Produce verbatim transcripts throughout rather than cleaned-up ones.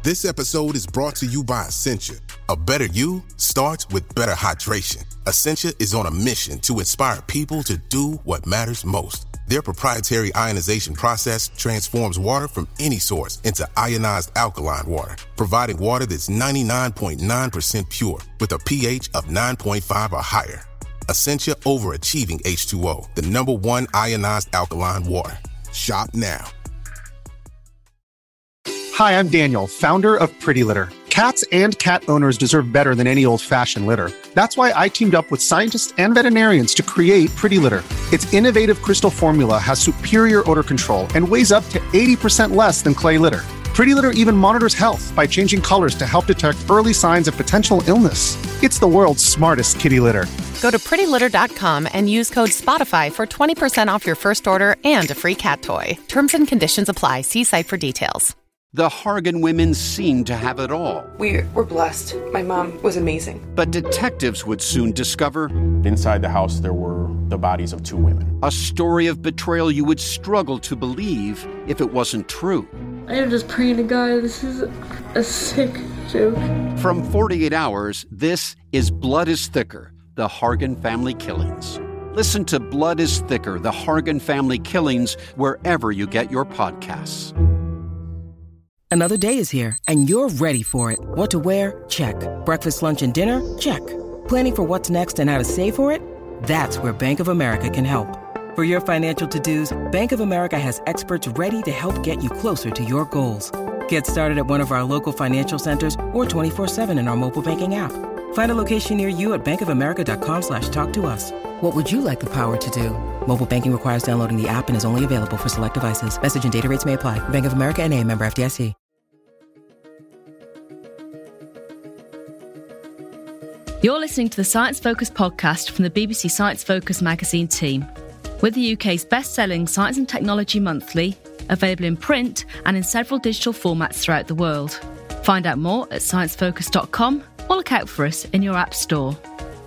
This episode is brought to you by Essentia. A better you starts with better hydration. Essentia is on a mission to inspire people to do what matters most. Their proprietary ionization process transforms water from any source into ionized alkaline water, providing water that's ninety-nine point nine percent pure with a pH of nine point five or higher. Essentia Overachieving H two O, the number one ionized alkaline water. Shop now. Hi, I'm Daniel, founder of Pretty Litter. Cats and cat owners deserve better than any old-fashioned litter. That's why I teamed up with scientists and veterinarians to create Pretty Litter. Its innovative crystal formula has superior odor control and weighs up to eighty percent less than clay litter. Pretty Litter even monitors health by changing colors to help detect early signs of potential illness. It's the world's smartest kitty litter. Go to pretty litter dot com and use code SPOTIFY for twenty percent off your first order and a free cat toy. Terms and conditions apply. See site for details. The Hargan women seemed to have it all. We were blessed. My mom was amazing. But detectives would soon discover... Inside the house, there were the bodies of two women. A story of betrayal you would struggle to believe if it wasn't true. I am just praying to God, this is a sick joke. From forty-eight hours, this is Blood is Thicker, the Hargan family killings. Listen to Blood is Thicker, the Hargan family killings, wherever you get your podcasts. Another day is here, and you're ready for it. What to wear? Check. Breakfast, lunch, and dinner? Check. Planning for what's next and how to save for it? That's where Bank of America can help. For your financial to-dos, Bank of America has experts ready to help get you closer to your goals. Get started at one of our local financial centers or twenty-four seven in our mobile banking app. Find a location near you at bankofamerica.com slash talk to us. What would you like the power to do? Mobile banking requires downloading the app and is only available for select devices. Message and data rates may apply. Bank of America N A, member F D I C. You're listening to the Science Focus podcast from the B B C Science Focus magazine team. We're the U K's best-selling Science and Technology Monthly, available in print and in several digital formats throughout the world. Find out more at science focus dot com or look out for us in your app store.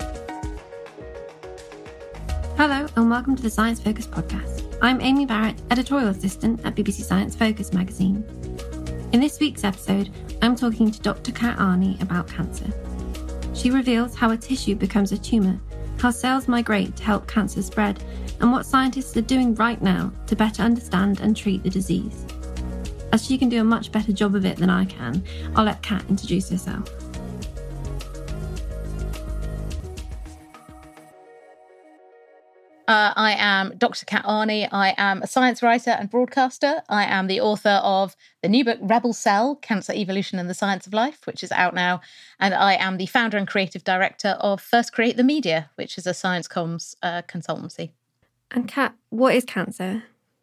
Hello and welcome to the Science Focus podcast. I'm Amy Barrett, editorial assistant at B B C Science Focus magazine. In this week's episode, I'm talking to Doctor Kat Arney about cancer. She reveals how a tissue becomes a tumour, how cells migrate to help cancer spread, and what scientists are doing right now to better understand and treat the disease. As she can do a much better job of it than I can, I'll let Kat introduce herself. Uh, I am Doctor Kat Arney. I am a science writer and broadcaster. I am the author of the new book, Rebel Cell, Cancer Evolution and the Science of Life, which is out now. And I am the founder and creative director of First Create the Media, which is a science comms uh, consultancy. And Kat, what is cancer?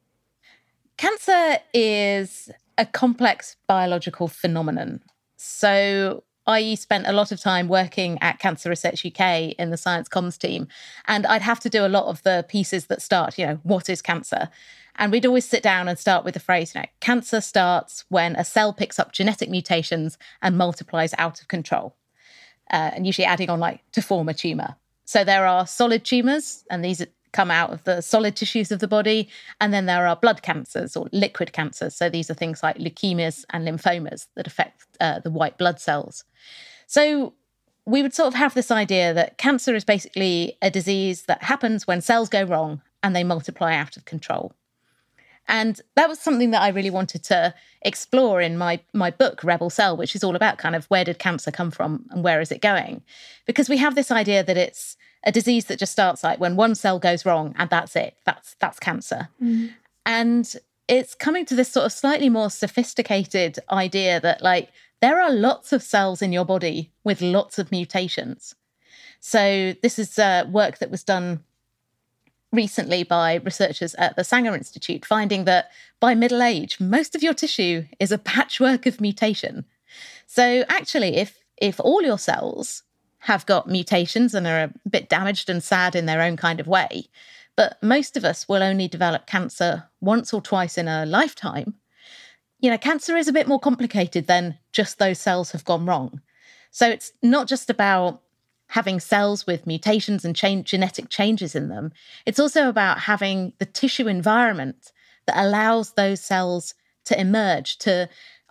Cancer is a complex biological phenomenon. So I spent a lot of time working at Cancer Research U K in the science comms team, and I'd have to do a lot of the pieces that start, you know, what is cancer? And we'd always sit down and start with the phrase, you know, cancer starts when a cell picks up genetic mutations and multiplies out of control, uh, and usually adding on like to form a tumour. So there are solid tumours, and these come out of the solid tissues of the body, and then there are blood cancers or liquid cancers. So these are things like leukemias and lymphomas that affect uh, the white blood cells. So we would sort of have this idea that cancer is basically a disease that happens when cells go wrong and they multiply out of control. And that was something that I really wanted to explore in my, my book, Rebel Cell, which is all about kind of where did cancer come from and where is it going? Because we have this idea that it's a disease that just starts like when one cell goes wrong and that's it, that's that's cancer. Mm. And it's coming to this sort of slightly more sophisticated idea that like there are lots of cells in your body with lots of mutations. So this is uh, work that was done recently by researchers at the Sanger Institute, finding that by middle age, most of your tissue is a patchwork of mutation. So actually, if if all your cells have got mutations and are a bit damaged and sad in their own kind of way, but most of us will only develop cancer once or twice in a lifetime, you know, cancer is a bit more complicated than just those cells have gone wrong. So it's not just about having cells with mutations and change, genetic changes in them. It's also about having the tissue environment that allows those cells to emerge, to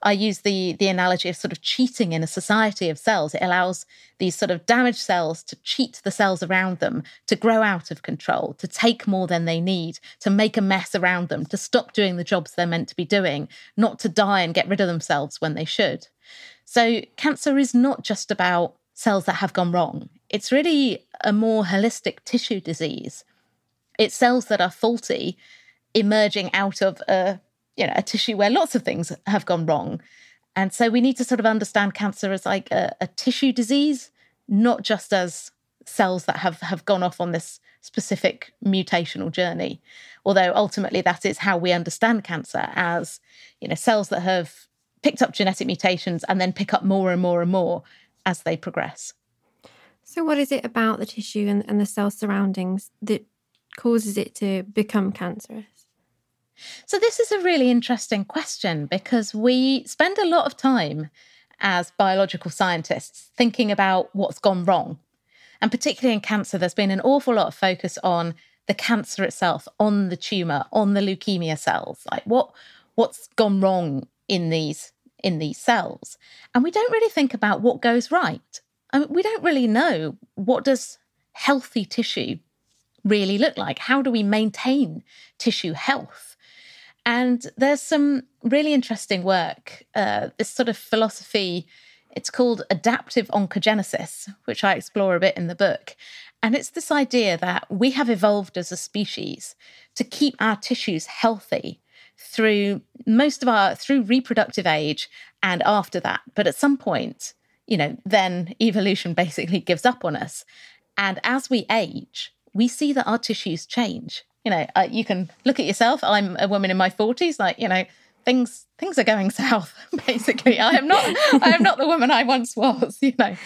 I use the, the analogy of sort of cheating in a society of cells. It allows these sort of damaged cells to cheat the cells around them, to grow out of control, to take more than they need, to make a mess around them, to stop doing the jobs they're meant to be doing, not to die and get rid of themselves when they should. So cancer is not just about cells that have gone wrong. It's really a more holistic tissue disease. It's cells that are faulty emerging out of a you know, a tissue where lots of things have gone wrong. And so we need to sort of understand cancer as like a, a tissue disease, not just as cells that have, have gone off on this specific mutational journey. Although ultimately that is how we understand cancer, as, you know, cells that have picked up genetic mutations and then pick up more and more and more as they progress. So what is it about the tissue and, and the cell surroundings that causes it to become cancerous? So this is a really interesting question, because we spend a lot of time as biological scientists thinking about what's gone wrong. And particularly in cancer, there's been an awful lot of focus on the cancer itself, on the tumour, on the leukemia cells, like what what's gone wrong in these in these cells. And we don't really think about what goes right. I mean, we don't really know, what does healthy tissue really look like? How do we maintain tissue health? And there's some really interesting work, uh, this sort of philosophy, it's called adaptive oncogenesis, which I explore a bit in the book. And it's this idea that we have evolved as a species to keep our tissues healthy through most of our, through reproductive age and after that. But at some point, you know, then evolution basically gives up on us. And as we age, we see that our tissues change. You know, uh, you can look at yourself. I'm a woman in my forties, like, you know, things things are going south, basically. I am not I am not the woman I once was, you know.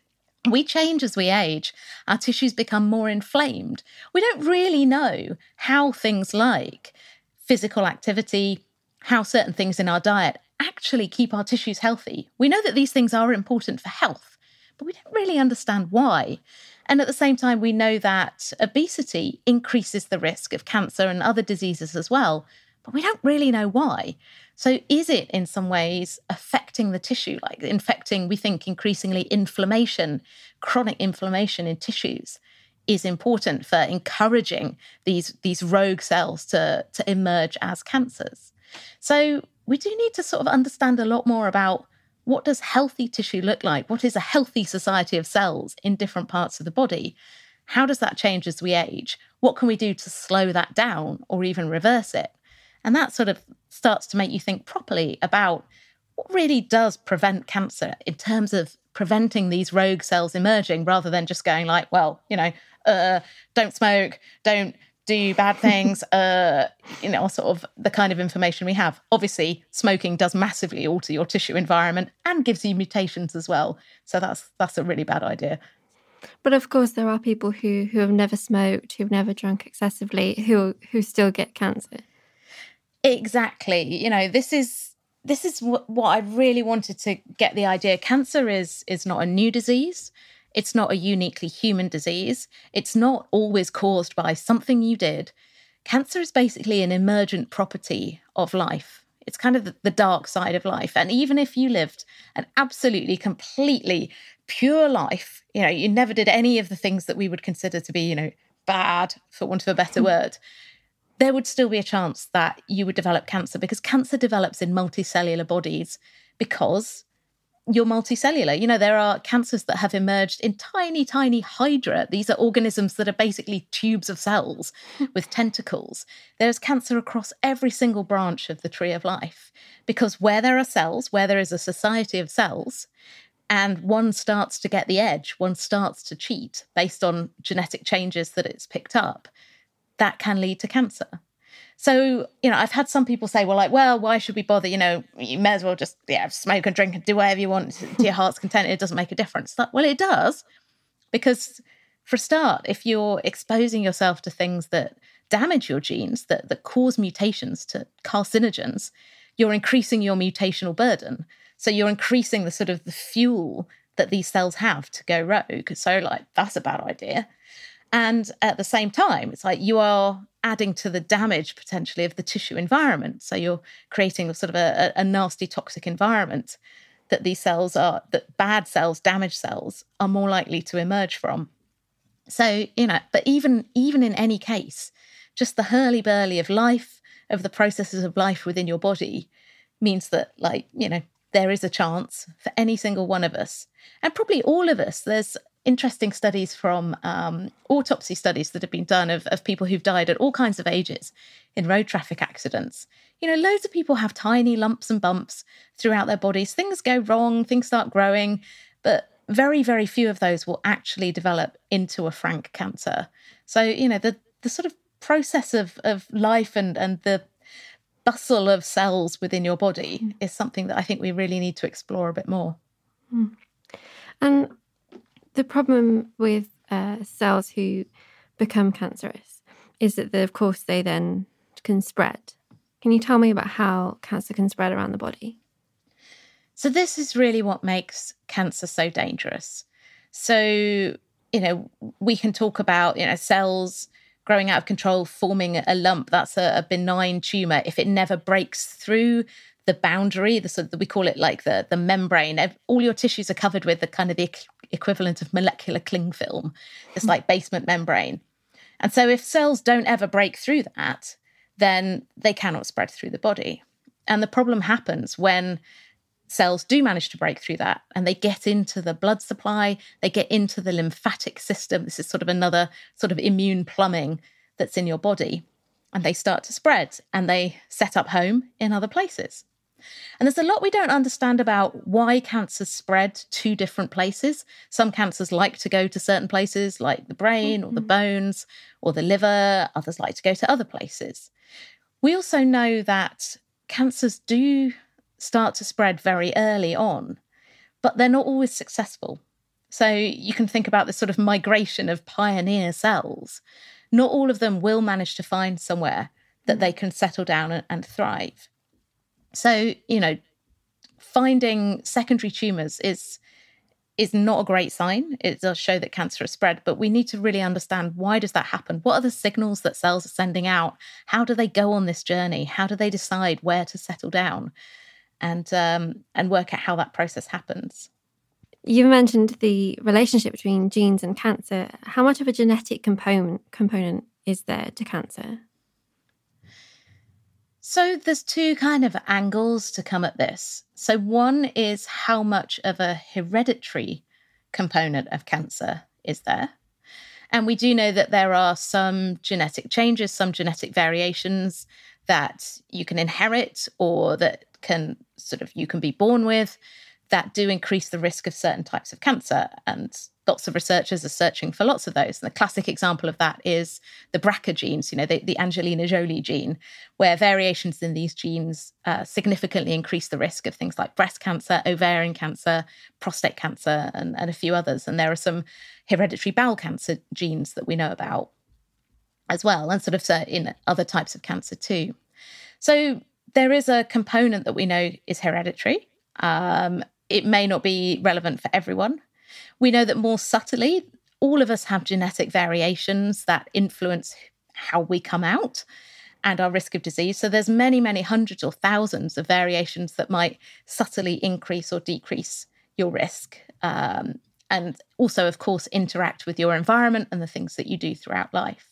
We change as we age. Our tissues become more inflamed. We don't really know how things like physical activity, how certain things in our diet actually keep our tissues healthy. We know that these things are important for health, but we don't really understand why. And at the same time, we know that obesity increases the risk of cancer and other diseases as well, but we don't really know why. So is it in some ways affecting the tissue, like infecting, we think increasingly inflammation, chronic inflammation in tissues is important for encouraging these, these rogue cells to, to emerge as cancers. So we do need to sort of understand a lot more about, what does healthy tissue look like? What is a healthy society of cells in different parts of the body? How does that change as we age? What can we do to slow that down or even reverse it? And that sort of starts to make you think properly about what really does prevent cancer in terms of preventing these rogue cells emerging, rather than just going like, well, you know, uh, don't smoke, don't do bad things, uh, you know, sort of the kind of information we have. Obviously, smoking does massively alter your tissue environment and gives you mutations as well. So that's that's a really bad idea. But of course, there are people who, who have never smoked, who've never drunk excessively, who who still get cancer. Exactly. You know, this is this is what, what I really wanted to get the idea. Cancer is is not a new disease. It's not a uniquely human disease. It's not always caused by something you did. Cancer is basically an emergent property of life. It's kind of the dark side of life. And even if you lived an absolutely, completely pure life, you know, you never did any of the things that we would consider to be, you know, bad, for want of a better word, there would still be a chance that you would develop cancer, because cancer develops in multicellular bodies because you're multicellular. You know, there are cancers that have emerged in tiny, tiny hydra. These are organisms that are basically tubes of cells with tentacles. There's cancer across every single branch of the tree of life, because where there are cells, where there is a society of cells, and one starts to get the edge, one starts to cheat based on genetic changes that it's picked up, that can lead to cancer. So, you know, I've had some people say, well, like, well, why should we bother? You know, you may as well just, yeah, smoke and drink and do whatever you want to your heart's content. It doesn't make a difference. Like, well, it does. Because for a start, if you're exposing yourself to things that damage your genes, that, that cause mutations, to carcinogens, you're increasing your mutational burden. So you're increasing the sort of the fuel that these cells have to go rogue. So, like, that's a bad idea. And at the same time, it's like you are adding to the damage potentially of the tissue environment. So you're creating a sort of a, a nasty toxic environment that these cells are, that bad cells, damaged cells are more likely to emerge from. So, you know, but even, even in any case, just the hurly-burly of life, of the processes of life within your body means that, like, you know, there is a chance for any single one of us, and probably all of us. There's interesting studies from um, autopsy studies that have been done of, of people who've died at all kinds of ages in road traffic accidents. You know, loads of people have tiny lumps and bumps throughout their bodies. Things go wrong, things start growing, but very, very few of those will actually develop into a frank cancer. So, you know, the the sort of process of, of life and, and the bustle of cells within your body mm. is something that I think we really need to explore a bit more. Mm. And the problem with uh, cells who become cancerous is that, they, of course, they then can spread. Can you tell me about how cancer can spread around the body? So this is really what makes cancer so dangerous. So, you know, we can talk about, you know, cells growing out of control, forming a lump. That's a, a benign tumour. If it never breaks through the boundary, the sort of, we call it like the, the membrane, all your tissues are covered with the kind of the equivalent of molecular cling film, this like basement membrane. And so if cells don't ever break through that, then they cannot spread through the body. And the problem happens when cells do manage to break through that and they get into the blood supply, they get into the lymphatic system. This is sort of another sort of immune plumbing that's in your body. And they start to spread and they set up home in other places. And there's a lot we don't understand about why cancers spread to different places. Some cancers like to go to certain places like the brain or the bones or the liver. Others like to go to other places. We also know that cancers do start to spread very early on, but they're not always successful. So you can think about this sort of migration of pioneer cells. Not all of them will manage to find somewhere that they can settle down and, and thrive. So, you know, finding secondary tumours is is not a great sign. It does show that cancer has spread, but we need to really understand, why does that happen? What are the signals that cells are sending out? How do they go on this journey? How do they decide where to settle down? And um, and work out how that process happens. You mentioned the relationship between genes and cancer. How much of a genetic component component is there to cancer? So there's two kind of angles to come at this. So one is how much of a hereditary component of cancer is there. And we do know that there are some genetic changes, some genetic variations that you can inherit or that can sort of you can be born with that do increase the risk of certain types of cancer. And lots of researchers are searching for lots of those. And the classic example of that is the B R C A genes, you know, the, the Angelina Jolie gene, where variations in these genes uh, significantly increase the risk of things like breast cancer, ovarian cancer, prostate cancer, and, and a few others. And there are some hereditary bowel cancer genes that we know about as well, and sort of in other types of cancer too. So there is a component that we know is hereditary. Um, it may not be relevant for everyone. We know that more subtly, all of us have genetic variations that influence how we come out and our risk of disease. So there's many, many hundreds or thousands of variations that might subtly increase or decrease your risk. Um, and also, of course, interact with your environment and the things that you do throughout life.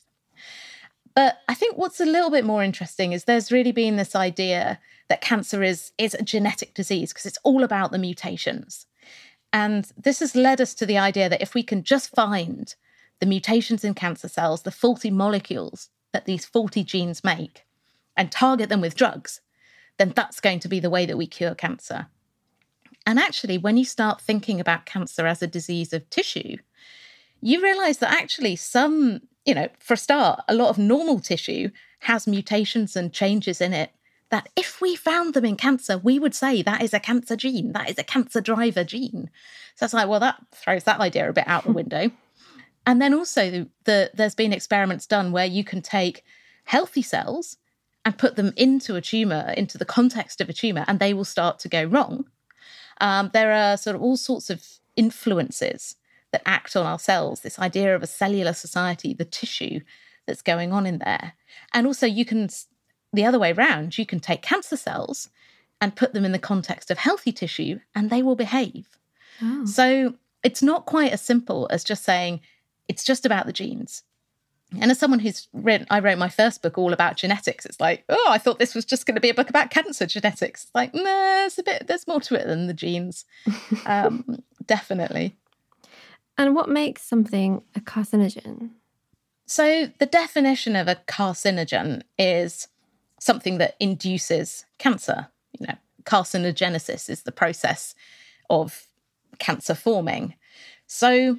But I think what's a little bit more interesting is there's really been this idea that cancer is, is a genetic disease because it's all about the mutations. And this has led us to the idea that if we can just find the mutations in cancer cells, the faulty molecules that these faulty genes make, and target them with drugs, then that's going to be the way that we cure cancer. And actually, when you start thinking about cancer as a disease of tissue, you realise that actually some, you know, for a start, a lot of normal tissue has mutations and changes in it that if we found them in cancer, we would say that is a cancer gene, that is a cancer driver gene. So it's like, well, that throws that idea a bit out the window. And then also the, the, there's been experiments done where you can take healthy cells and put them into a tumour, into the context of a tumour, and they will start to go wrong. Um, there are sort of all sorts of influences that act on our cells, this idea of a cellular society, the tissue that's going on in there. And also you can, the other way around, you can take cancer cells and put them in the context of healthy tissue and they will behave. Oh. So it's not quite as simple as just saying it's just about the genes. And as someone who's written, I wrote my first book all about genetics. It's like, oh, I thought this was just going to be a book about cancer genetics. It's like, no, nah, it's a bit, there's more to it than the genes. Um, definitely. And what makes something a carcinogen? So the definition of a carcinogen is something that induces cancer. You know, carcinogenesis is the process of cancer forming. So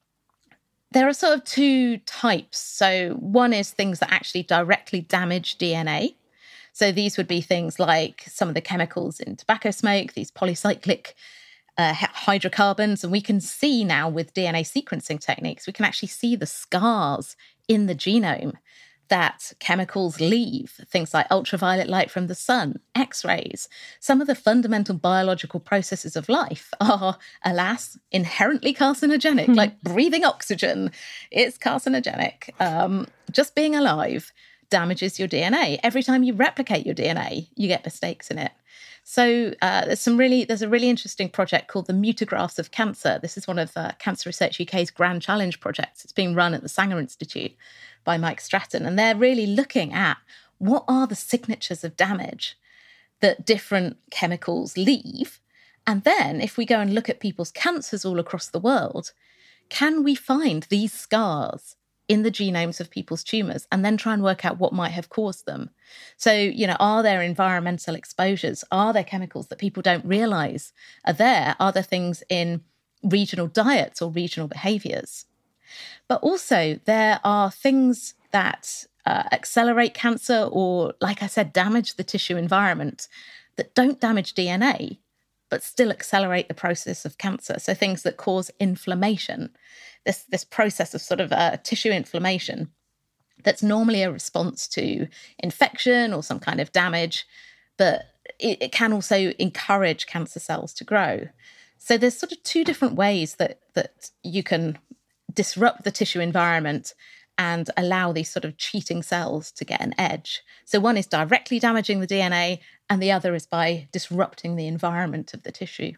there are sort of two types. So one is things that actually directly damage D N A. So these would be things like some of the chemicals in tobacco smoke, these polycyclic uh, hydrocarbons. And we can see now with D N A sequencing techniques, we can actually see the scars in the genome that chemicals leave, things like ultraviolet light from the sun, X-rays. Some of the fundamental biological processes of life are, alas, inherently carcinogenic, like breathing oxygen. It's carcinogenic. Um, just being alive damages your D N A. Every time you replicate your D N A, you get mistakes in it. So uh, there's some really there's a really interesting project called the Mutagraphs of Cancer. This is one of uh, Cancer Research U K's Grand Challenge projects. It's being run at the Sanger Institute by Mike Stratton, and they're really looking at what are the signatures of damage that different chemicals leave. And then if we go and look at people's cancers all across the world, can we find these scars in the genomes of people's tumours and then try and work out what might have caused them? So, you know, are there environmental exposures? Are there chemicals that people don't realise are there? Are there things in regional diets or regional behaviours? But also there are things that uh, accelerate cancer or, like I said, damage the tissue environment that don't damage D N A, but still accelerate the process of cancer. So things that cause inflammation, this, this process of sort of uh, tissue inflammation that's normally a response to infection or some kind of damage, but it, it can also encourage cancer cells to grow. So there's sort of two different ways that that you can disrupt the tissue environment and allow these sort of cheating cells to get an edge. So one is directly damaging the D N A and the other is by disrupting the environment of the tissue.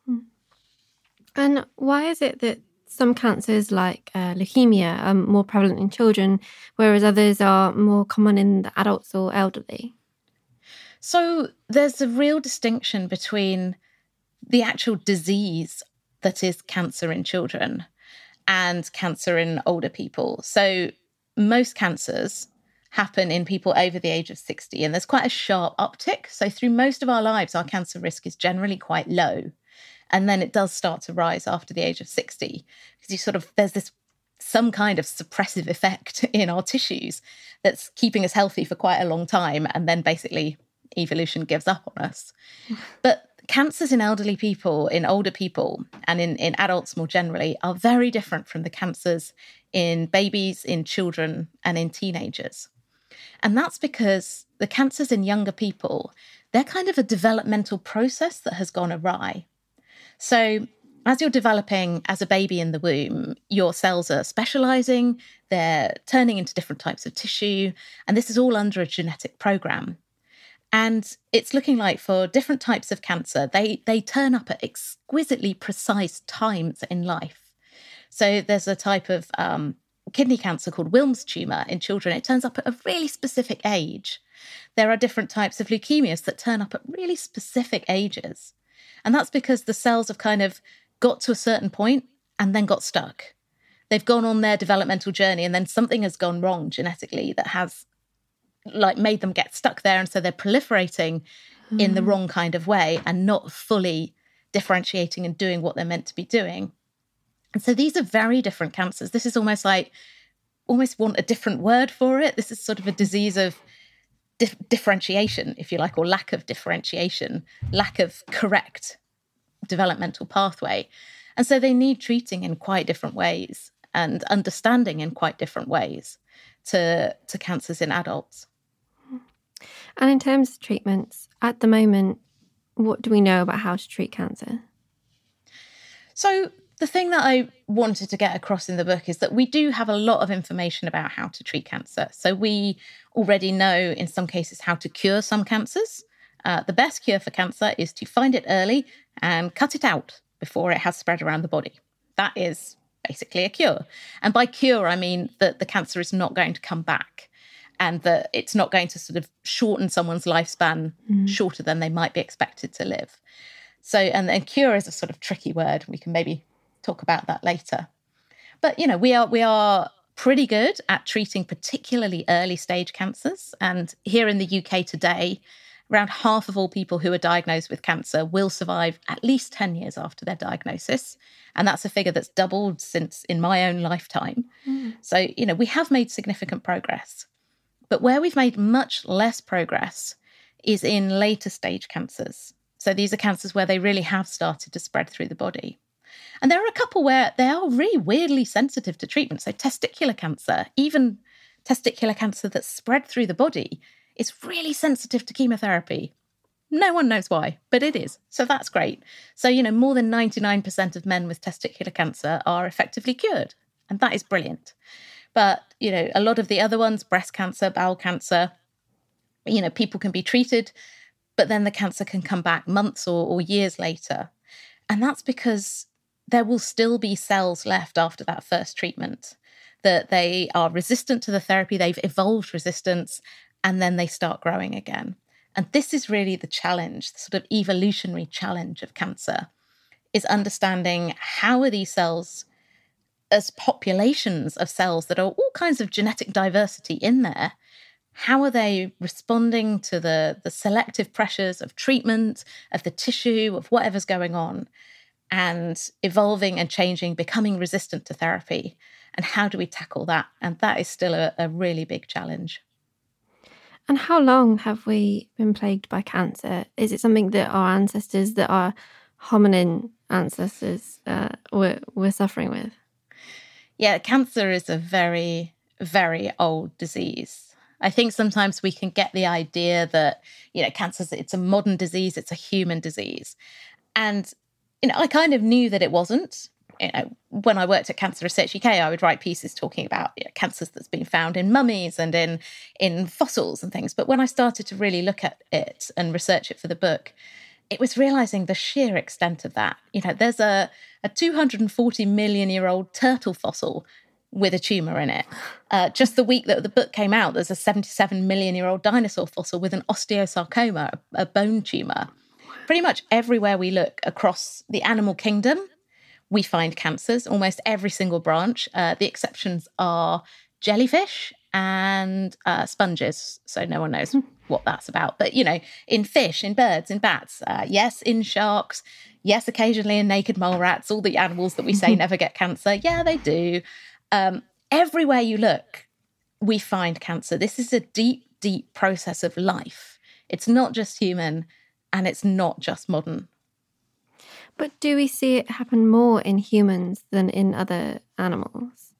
And why is it that some cancers like uh, leukemia are more prevalent in children, whereas others are more common in the adults or elderly? So there's a real distinction between the actual disease that is cancer in children and cancer in older people. So most cancers happen in people over the age of sixty, and there's quite a sharp uptick. So through most of our lives, our cancer risk is generally quite low. And then it does start to rise after the age of sixty, because you sort of, there's this some kind of suppressive effect in our tissues that's keeping us healthy for quite a long time. And then basically evolution gives up on us. But cancers in elderly people, in older people, and in, in adults more generally are very different from the cancers in babies, in children, and in teenagers. And that's because the cancers in younger people, they're kind of a developmental process that has gone awry. So as you're developing as a baby in the womb, your cells are specialising, they're turning into different types of tissue, and this is all under a genetic program. And it's looking like for different types of cancer, they, they turn up at exquisitely precise times in life. So there's a type of um, kidney cancer called Wilms tumour in children. It turns up at a really specific age. There are different types of leukemias that turn up at really specific ages. And that's because the cells have kind of got to a certain point and then got stuck. They've gone on their developmental journey and then something has gone wrong genetically that has like made them get stuck there, and so they're proliferating mm. in the wrong kind of way and not fully differentiating and doing what they're meant to be doing. And so these are very different cancers. This is almost like, almost want a different word for it. This is sort of a disease of dif- differentiation, if you like, or lack of differentiation, lack of correct developmental pathway. And so they need treating in quite different ways and understanding in quite different ways to, to cancers in adults. And in terms of treatments, at the moment, what do we know about how to treat cancer? So the thing that I wanted to get across in the book is that we do have a lot of information about how to treat cancer. So we already know in some cases how to cure some cancers. Uh, the best cure for cancer is to find it early and cut it out before it has spread around the body. That is basically a cure. And by cure, I mean that the cancer is not going to come back and that it's not going to sort of shorten someone's lifespan mm. shorter than they might be expected to live. So, and, and cure is a sort of tricky word. We can maybe talk about that later. But, you know, we are we are pretty good at treating particularly early stage cancers. And here in the U K today, around half of all people who are diagnosed with cancer will survive at least ten years after their diagnosis. And that's a figure that's doubled since in my own lifetime. Mm. So, you know, we have made significant progress. But where we've made much less progress is in later stage cancers. So these are cancers where they really have started to spread through the body. And there are a couple where they are really weirdly sensitive to treatment. So testicular cancer, even testicular cancer that's spread through the body, is really sensitive to chemotherapy. No one knows why, but it is. So that's great. So, you know, more than ninety-nine percent of men with testicular cancer are effectively cured. And that is brilliant. But, you know, a lot of the other ones, breast cancer, bowel cancer, you know, people can be treated, but then the cancer can come back months or, or years later. And that's because there will still be cells left after that first treatment, that they are resistant to the therapy, they've evolved resistance, and then they start growing again. And this is really the challenge, the sort of evolutionary challenge of cancer, is understanding how are these cells, as populations of cells that are all kinds of genetic diversity in there, how are they responding to the, the selective pressures of treatment, of the tissue, of whatever's going on, and evolving and changing, becoming resistant to therapy? And how do we tackle that? And that is still a, a really big challenge. And how long have we been plagued by cancer? Is it something that our ancestors, that our hominin ancestors uh, were, were suffering with? Yeah, cancer is a very, very old disease. I think sometimes we can get the idea that, you know, cancer, it's a modern disease, it's a human disease. And, you know, I kind of knew that it wasn't. You know, when I worked at Cancer Research U K, I would write pieces talking about, you know, cancers that's been found in mummies and in, in fossils and things. But when I started to really look at it and research it for the book, it was realizing the sheer extent of that. You know, there's a, a two hundred forty million year old turtle fossil with a tumour in it. Uh, just the week that the book came out, there's a seventy-seven million year old dinosaur fossil with an osteosarcoma, a, a bone tumour. Pretty much everywhere we look across the animal kingdom, we find cancers, almost every single branch. Uh, the exceptions are jellyfish and uh, sponges. So no one knows what that's about. But, you know, in fish, in birds, in bats, uh, yes, in sharks, yes, occasionally in naked mole rats, all the animals that we say never get cancer. Yeah, they do. Um, everywhere you look, we find cancer. This is a deep, deep process of life. It's not just human and it's not just modern. But do we see it happen more in humans than in other animals?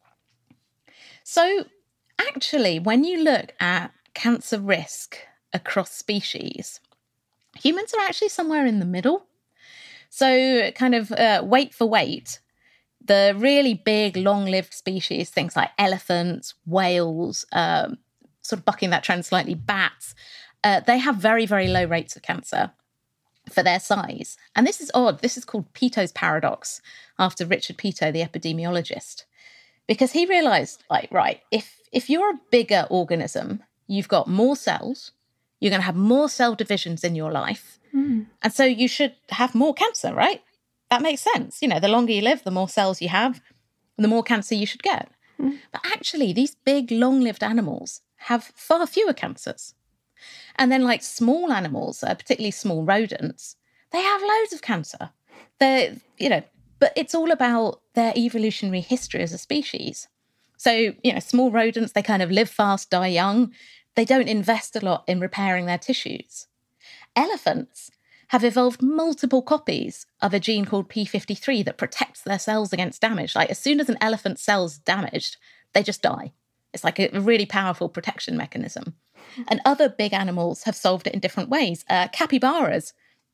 So actually, when you look at cancer risk across species, humans are actually somewhere in the middle. So kind of uh, weight for weight, the really big, long-lived species, things like elephants, whales, um, sort of bucking that trend slightly, bats, uh, they have very, very low rates of cancer for their size. And this is odd. This is called Peto's paradox, after Richard Peto, the epidemiologist, because he realized, like, right, if if you're a bigger organism, you've got more cells, you're going to have more cell divisions in your life, mm. and so you should have more cancer, right? That makes sense. You know, the longer you live, the more cells you have, the more cancer you should get. Mm. But actually, these big, long-lived animals have far fewer cancers. And then, like small animals, uh, particularly small rodents, they have loads of cancer. They're, you know, but it's all about their evolutionary history as a species. So, you know, small rodents, they kind of live fast, die young. They don't invest a lot in repairing their tissues. Elephants have evolved multiple copies of a gene called P fifty-three that protects their cells against damage. Like, as soon as an elephant's cell's damaged, they just die. It's like a really powerful protection mechanism. And other big animals have solved it in different ways. Uh, capybaras,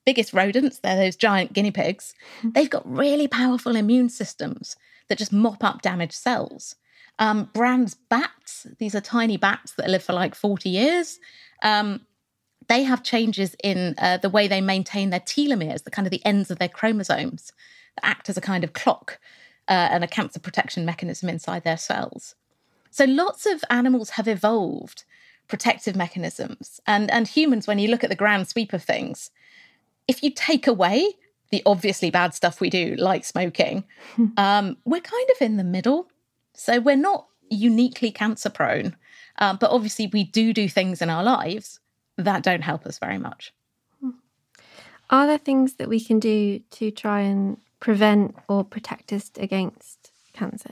biggest rodents, they're those giant guinea pigs, they've got really powerful immune systems that just mop up damaged cells. Um, Brand's bats, these are tiny bats that live for like forty years. Um, they have changes in uh, the way they maintain their telomeres, the kind of the ends of their chromosomes, that act as a kind of clock uh, and a cancer protection mechanism inside their cells. So lots of animals have evolved protective mechanisms. And, and humans, when you look at the grand sweep of things, if you take away the obviously bad stuff we do, like smoking, um, we're kind of in the middle. So we're not uniquely cancer prone, um, but obviously we do do things in our lives that don't help us very much. Are there things that we can do to try and prevent or protect us against cancer?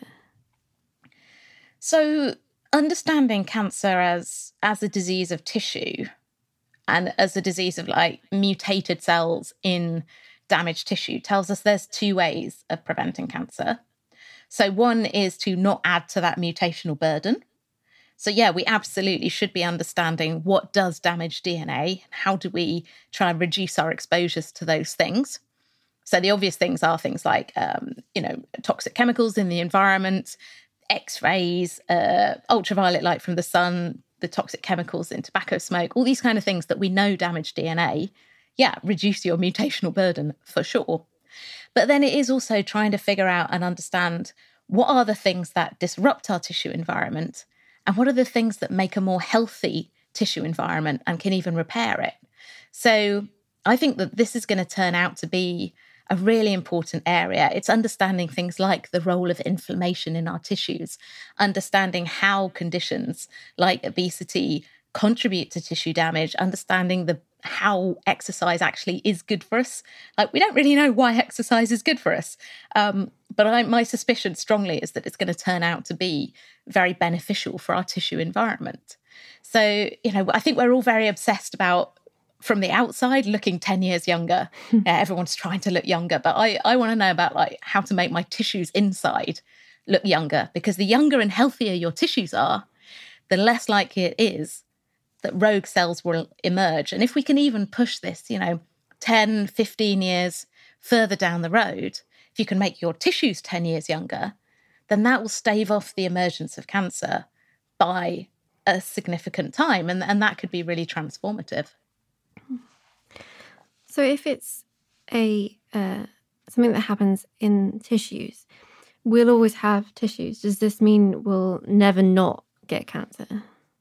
So understanding cancer as as a disease of tissue and as a disease of like mutated cells in damaged tissue tells us there's two ways of preventing cancer. So one is to not add to that mutational burden. So yeah, we absolutely should be understanding what does damage D N A, how do we try and reduce our exposures to those things. So the obvious things are things like, um, you know, toxic chemicals in the environment, X-rays, uh, ultraviolet light from the sun, the toxic chemicals in tobacco smoke, all these kind of things that we know damage D N A. Yeah, reduce your mutational burden for sure. But then it is also trying to figure out and understand what are the things that disrupt our tissue environment and what are the things that make a more healthy tissue environment and can even repair it. So I think that this is going to turn out to be a really important area. It's understanding things like the role of inflammation in our tissues, understanding how conditions like obesity contribute to tissue damage, understanding the how exercise actually is good for us. Like, we don't really know why exercise is good for us. Um, but I, my suspicion strongly is that it's going to turn out to be very beneficial for our tissue environment. So, you know, I think we're all very obsessed about, from the outside, looking ten years younger. Yeah, everyone's trying to look younger. But I, I want to know about like how to make my tissues inside look younger, because the younger and healthier your tissues are, the less likely it is that rogue cells will emerge. And if we can even push this, you know, ten, fifteen years further down the road, if you can make your tissues ten years younger, then that will stave off the emergence of cancer by a significant time. And, and that could be really transformative. So if it's a uh, something that happens in tissues, we'll always have tissues. Does this mean we'll never not get cancer?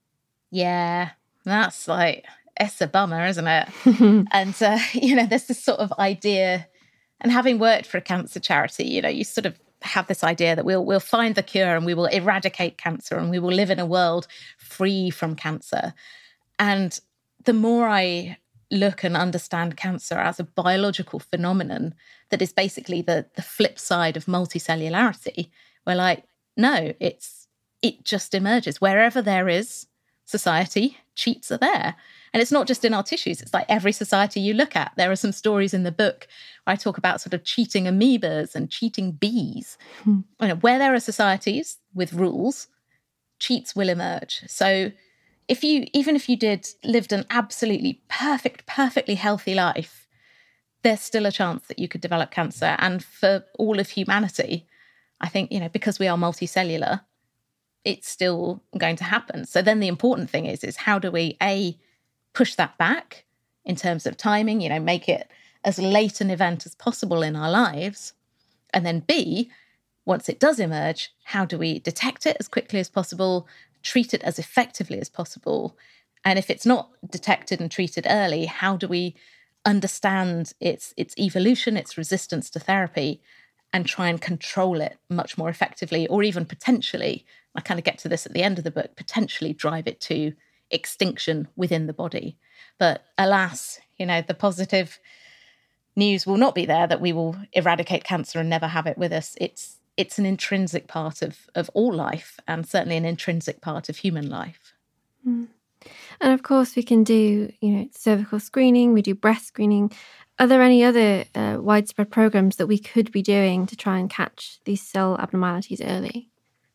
Yeah, that's like, it's a bummer, isn't it? And, uh, you know, there's this sort of idea, and having worked for a cancer charity, you know, you sort of have this idea that we'll we'll find the cure and we will eradicate cancer and we will live in a world free from cancer. And the more I look and understand cancer as a biological phenomenon that is basically the, the flip side of multicellularity, we're like, no, it's it just emerges. Wherever there is society, cheats are there. And it's not just in our tissues. It's like every society you look at. There are some stories in the book where I talk about sort of cheating amoebas and cheating bees. Hmm. You know, where there are societies with rules, cheats will emerge. So if you, even if you did lived an absolutely perfect, perfectly healthy life, there's still a chance that you could develop cancer. And for all of humanity, I think, you know, because we are multicellular, it's still going to happen. So then the important thing is, is how do we, A, push that back in terms of timing, you know, make it as late an event as possible in our lives. And then B, once it does emerge, how do we detect it as quickly as possible, treat it as effectively as possible? And if it's not detected and treated early, how do we understand its its evolution, its resistance to therapy, and try and control it much more effectively, or even potentially, I kind of get to this at the end of the book, potentially drive it to extinction within the body. But alas, you know, the positive news will not be there that we will eradicate cancer and never have it with us. It's it's an intrinsic part of, of all life, and certainly an intrinsic part of human life. Mm. And of course we can do, you know, cervical screening, we do breast screening. Are there any other uh, widespread programs that we could be doing to try and catch these cell abnormalities early?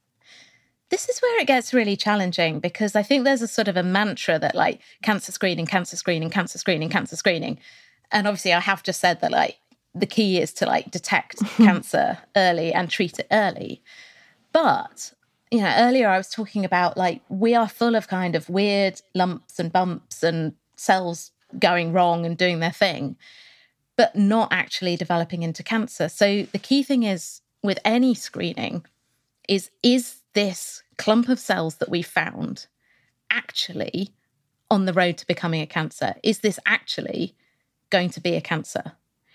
This is where it gets really challenging, because I think there's a sort of a mantra that like cancer screening, cancer screening, cancer screening, cancer screening. And obviously I have just said that like the key is to like detect cancer early and treat it early. But, you know, earlier I was talking about like we are full of kind of weird lumps and bumps and cells going wrong and doing their thing, but not actually developing into cancer. So the key thing is with any screening is, is this clump of cells that we found actually on the road to becoming a cancer? Is this actually going to be a cancer?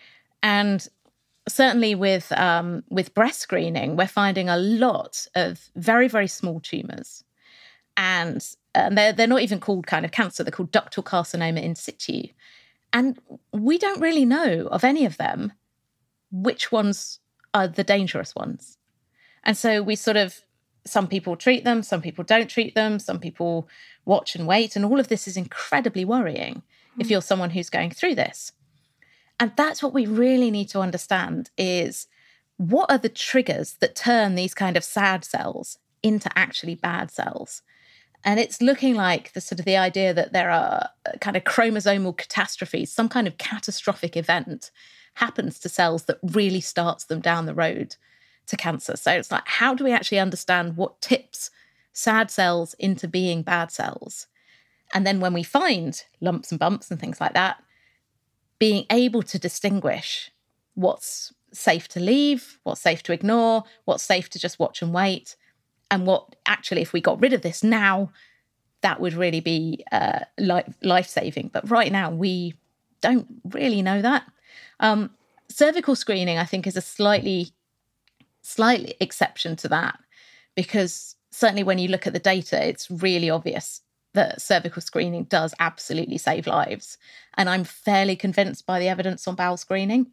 And certainly with um, with breast screening, we're finding a lot of very, very small tumours. And, and they're, they're not even called kind of cancer, they're called ductal carcinoma in situ. And we don't really know of any of them which ones are the dangerous ones. And so we sort of, some people treat them, some people don't treat them, some people watch and wait. And all of this is incredibly worrying mm. if you're someone who's going through this. And that's what we really need to understand is what are the triggers that turn these kind of sad cells into actually bad cells? And it's looking like the sort of the idea that there are kind of chromosomal catastrophes, some kind of catastrophic event happens to cells that really starts them down the road to cancer. So it's like, how do we actually understand what tips sad cells into being bad cells? And then when we find lumps and bumps and things like that, being able to distinguish what's safe to leave, what's safe to ignore, what's safe to just watch and wait, and what actually, if we got rid of this now, that would really be uh, li- life-saving. But right now, we don't really know that. Um, cervical screening, I think, is a slightly, slightly exception to that, because certainly when you look at the data, it's really obvious that cervical screening does absolutely save lives. And I'm fairly convinced by the evidence on bowel screening.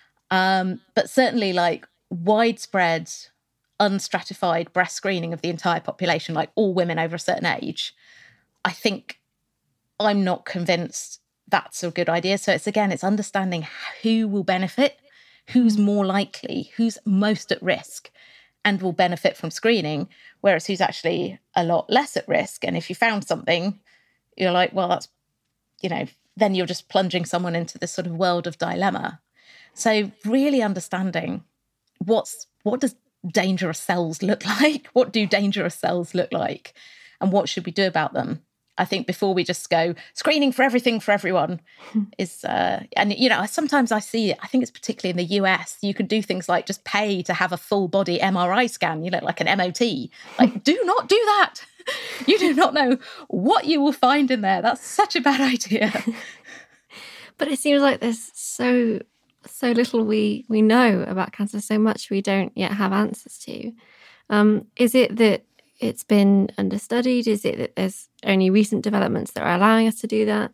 Um, but certainly like widespread, unstratified breast screening of the entire population, like all women over a certain age, I think I'm not convinced that's a good idea. So it's, again, it's understanding who will benefit, who's more likely, who's most at risk and will benefit from screening, whereas who's actually a lot less at risk. And if you found something, you're like, well, that's, you know, then you're just plunging someone into this sort of world of dilemma. So really understanding what's, what does dangerous cells look like? What do dangerous cells look like? And what should we do about them? I think before we just go screening for everything for everyone is, uh, and, you know, sometimes I see, I think it's particularly in the U S, you could do things like just pay to have a full body M R I scan, you know, like an M O T. Like, do not do that. You do not know what you will find in there. That's such a bad idea. But it seems like there's so, so little we, we know about cancer, so much we don't yet have answers to. Um, is it that it's been understudied? Is it that there's only recent developments that are allowing us to do that?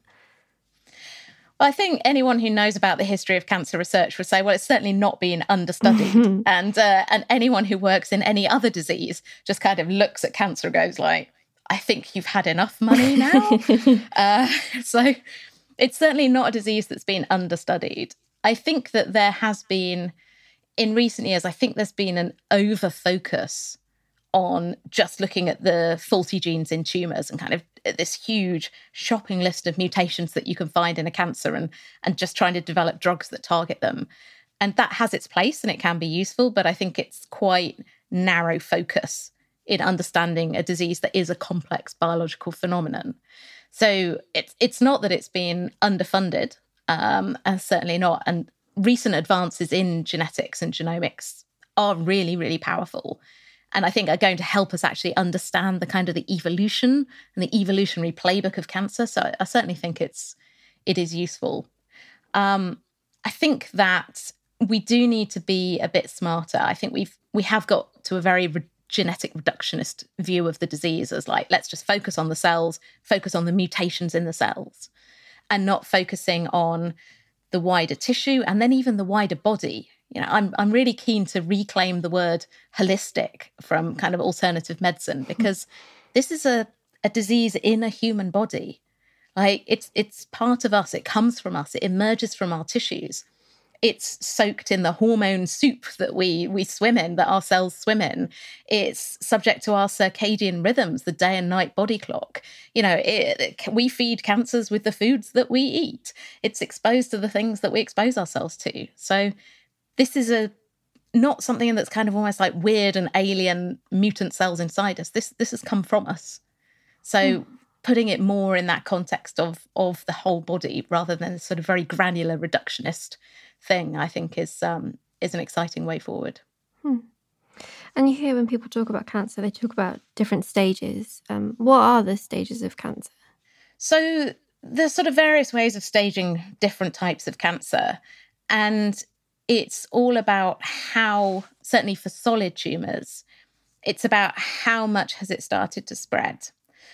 Well, I think anyone who knows about the history of cancer research would say, well, it's certainly not been understudied. and uh, and anyone who works in any other disease just kind of looks at cancer and goes like, I think you've had enough money now. uh, so it's certainly not a disease that's been understudied. I think that there has been, in recent years, I think there's been an over-focus on just looking at the faulty genes in tumours and kind of this huge shopping list of mutations that you can find in a cancer and, and just trying to develop drugs that target them. And that has its place and it can be useful, but I think it's quite narrow focus in understanding a disease that is a complex biological phenomenon. So it's it's not that it's been underfunded, um, and certainly not. And recent advances in genetics and genomics are really, really powerful. And I think are going to help us actually understand the kind of the evolution and the evolutionary playbook of cancer. So I certainly think it's it is useful. Um, I think that we do need to be a bit smarter. I think we've we have got to a very re- genetic reductionist view of the disease as like, let's just focus on the cells, focus on the mutations in the cells, and not focusing on the wider tissue and then even the wider body. You know, I'm I'm really keen to reclaim the word holistic from kind of alternative medicine, because this is a, a disease in a human body. Like it's it's part of us. It comes from us. It emerges from our tissues. It's soaked in the hormone soup that we we swim in, that our cells swim in. It's subject to our circadian rhythms, the day and night body clock. You know, it, it, we feed cancers with the foods that we eat. It's exposed to the things that we expose ourselves to. So this is a not something that's kind of almost like weird and alien mutant cells inside us. This this has come from us. So mm. putting it more in that context of of the whole body rather than a sort of very granular reductionist thing, I think is um, is an exciting way forward. Hmm. And you hear when people talk about cancer, they talk about different stages. Um, what are the stages of cancer? So there's sort of various ways of staging different types of cancer. And it's all about how, certainly for solid tumours, it's about how much has it started to spread.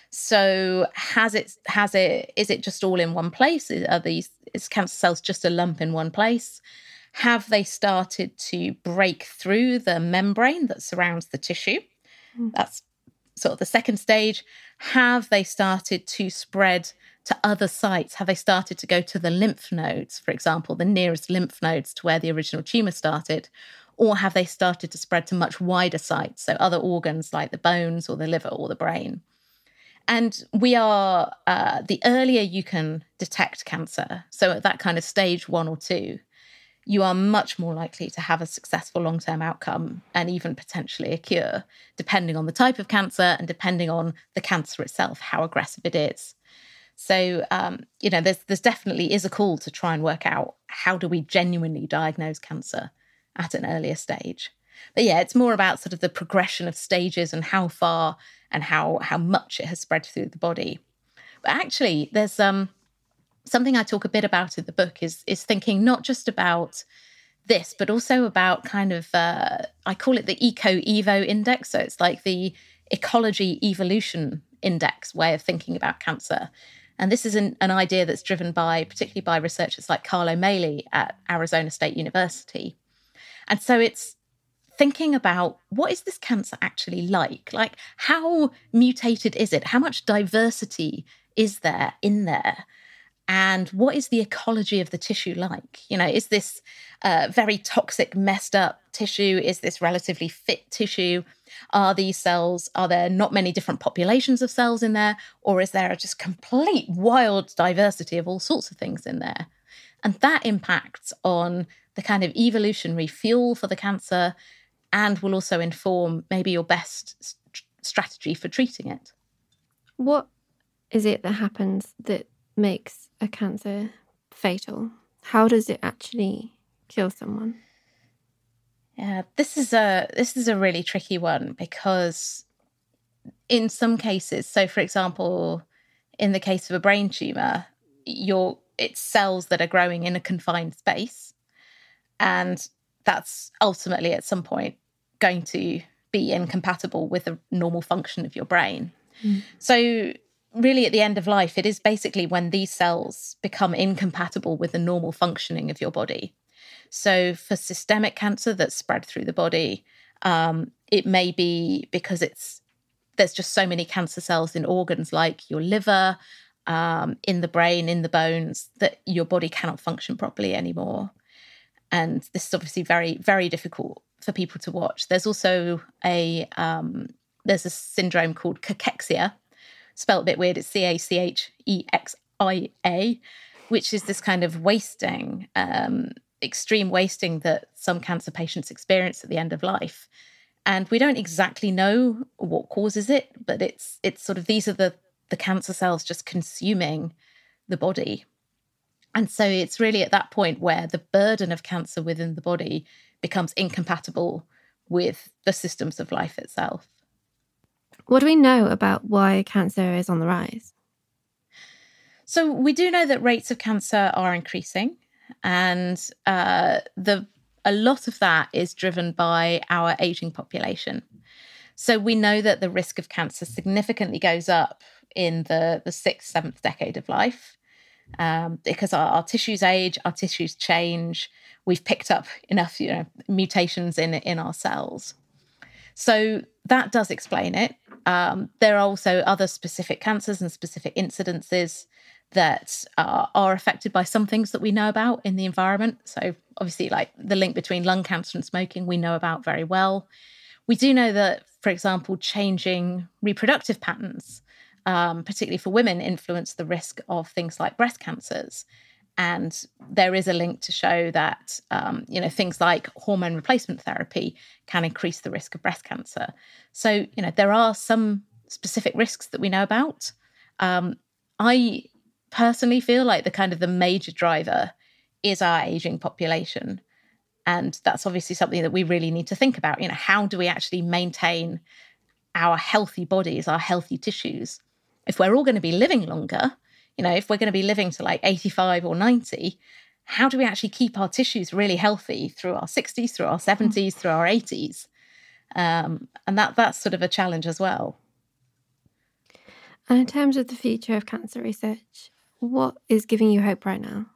So has it, has it, is it just all in one place? Are these, is cancer cells just a lump in one place? Have they started to break through the membrane that surrounds the tissue? Mm. That's sort of the second stage. Have they started to spread to other sites? Have they started to go to the lymph nodes, for example, the nearest lymph nodes to where the original tumour started? Or have they started to spread to much wider sites, so other organs like the bones or the liver or the brain? And we are, uh, the earlier you can detect cancer, so at that kind of stage one or two, you are much more likely to have a successful long-term outcome and even potentially a cure, depending on the type of cancer and depending on the cancer itself, how aggressive it is. So, um, you know, there's there's definitely is a call to try and work out how do we genuinely diagnose cancer at an earlier stage. But yeah, it's more about sort of the progression of stages and how far and how how much it has spread through the body. But actually, there's um, something I talk a bit about in the book is is thinking not just about this, but also about kind of, uh, I call it the eco-evo index. So it's like the ecology evolution index way of thinking about cancer. And this is an, an idea that's driven by, particularly by researchers like Carl O'Malley at Arizona State University. And so it's thinking about what is this cancer actually like? Like, how mutated is it? How much diversity is there in there? And what is the ecology of the tissue like? You know, is this uh, very toxic, messed up tissue? Is this relatively fit tissue? Are these cells, are there not many different populations of cells in there? Or is there a just complete wild diversity of all sorts of things in there? And that impacts on the kind of evolutionary fuel for the cancer and will also inform maybe your best st- strategy for treating it. What is it that happens that makes a cancer fatal? How does it actually kill someone? Yeah, this is a this is a really tricky one because in some cases, so for example, in the case of a brain tumour, you're, it's cells that are growing in a confined space, and that's ultimately at some point going to be incompatible with the normal function of your brain. Mm. So really at the end of life, it is basically when these cells become incompatible with the normal functioning of your body. So for systemic cancer that's spread through the body, um, it may be because it's there's just so many cancer cells in organs like your liver, um, in the brain, in the bones, that your body cannot function properly anymore. And this is obviously very, very difficult for people to watch. There's also a um, there's a syndrome called cachexia, spelled a bit weird. It's C A C H E X I A, which is this kind of wasting, um, extreme wasting that some cancer patients experience at the end of life. And we don't exactly know what causes it, but it's it's sort of these are the, the cancer cells just consuming the body. And so it's really at that point where the burden of cancer within the body becomes incompatible with the systems of life itself. What do we know about why cancer is on the rise? So we do know that rates of cancer are increasing, and uh, the a lot of that is driven by our ageing population. So we know that the risk of cancer significantly goes up in the, the sixth, seventh decade of life um, because our, our tissues age, our tissues change. We've picked up enough, you know, mutations in in our cells. So that does explain it. Um, there are also other specific cancers and specific incidences that uh, are affected by some things that we know about in the environment. So obviously, like the link between lung cancer and smoking, we know about very well. We do know that, for example, changing reproductive patterns, um, particularly for women, influence the risk of things like breast cancers. And there is a link to show that, um, you know, things like hormone replacement therapy can increase the risk of breast cancer. So, you know, there are some specific risks that we know about. Um, I personally feel like the kind of the major driver is our aging population. And that's obviously something that we really need to think about. You know, how do we actually maintain our healthy bodies, our healthy tissues? If we're all going to be living longer, you know, if we're going to be living to like eighty-five or ninety, how do we actually keep our tissues really healthy through our sixties, through our seventies, through our eighties? Um, and that that's sort of a challenge as well. And in terms of the future of cancer research, what is giving you hope right now?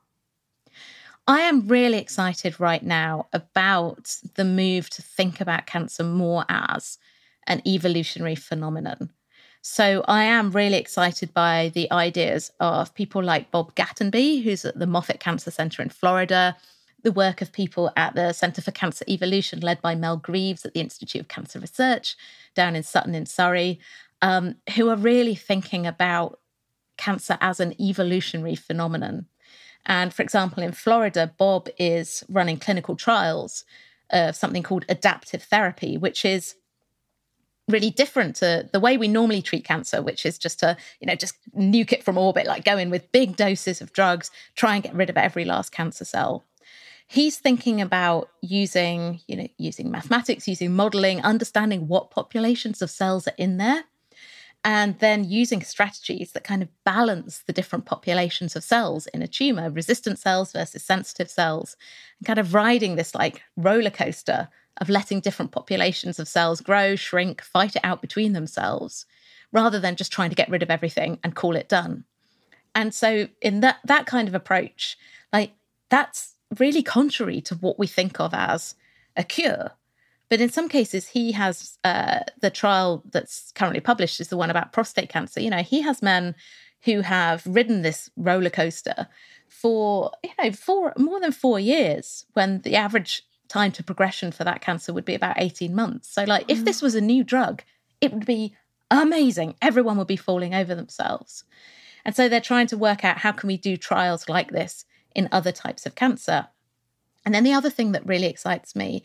I am really excited right now about the move to think about cancer more as an evolutionary phenomenon. So I am really excited by the ideas of people like Bob Gatenby, who's at the Moffitt Cancer Center in Florida, the work of people at the Center for Cancer Evolution, led by Mel Greaves at the Institute of Cancer Research down in Sutton in Surrey, um, who are really thinking about cancer as an evolutionary phenomenon. And for example, in Florida, Bob is running clinical trials of something called adaptive therapy, which is really different to the way we normally treat cancer, which is just to, you know, just nuke it from orbit, like go in with big doses of drugs, try and get rid of every last cancer cell. He's thinking about using, you know, using mathematics, using modeling, understanding what populations of cells are in there, and then using strategies that kind of balance the different populations of cells in a tumor, resistant cells versus sensitive cells, and kind of riding this like roller coaster of letting different populations of cells grow, shrink, fight it out between themselves, rather than just trying to get rid of everything and call it done. And so in that that kind of approach, like that's really contrary to what we think of as a cure. But in some cases, he has uh, the trial that's currently published is the one about prostate cancer. You know, he has men who have ridden this roller coaster for, you know, for more than four years when the average time to progression for that cancer would be about eighteen months. So like if this was a new drug, it would be amazing. Everyone would be falling over themselves. And so they're trying to work out how can we do trials like this in other types of cancer. And then the other thing that really excites me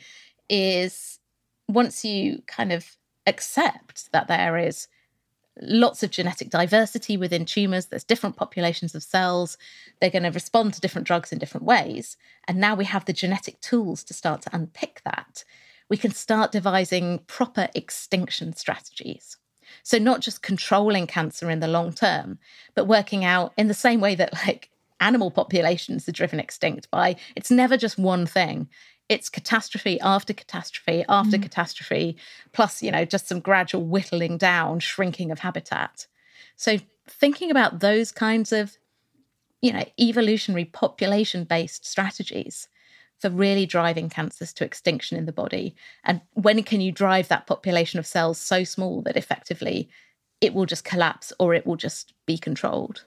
is once you kind of accept that there is lots of genetic diversity within tumours, there's different populations of cells, they're going to respond to different drugs in different ways. And now we have the genetic tools to start to unpick that. We can start devising proper extinction strategies. So not just controlling cancer in the long term, but working out in the same way that like animal populations are driven extinct by, it's never just one thing. It's catastrophe after catastrophe after mm. catastrophe, plus, you know, just some gradual whittling down, shrinking of habitat. So thinking about those kinds of, you know, evolutionary population-based strategies for really driving cancers to extinction in the body. And when can you drive that population of cells so small that effectively it will just collapse or it will just be controlled?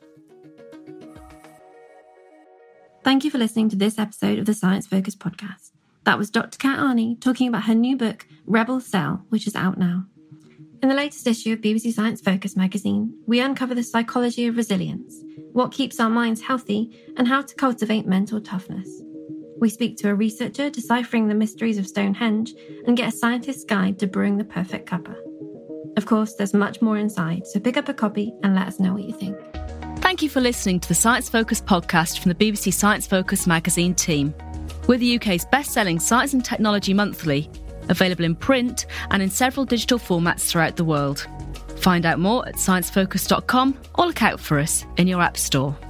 Thank you for listening to this episode of the Science Focus podcast. That was Doctor Kat Arney talking about her new book, Rebel Cell, which is out now. In the latest issue of B B C Science Focus magazine, we uncover the psychology of resilience, what keeps our minds healthy, and how to cultivate mental toughness. We speak to a researcher deciphering the mysteries of Stonehenge and get a scientist's guide to brewing the perfect cuppa. Of course, there's much more inside, so pick up a copy and let us know what you think. Thank you for listening to the Science Focus podcast from the B B C Science Focus magazine team. We're the U K's best-selling science and technology monthly, available in print and in several digital formats throughout the world. Find out more at science focus dot com or look out for us in your app store.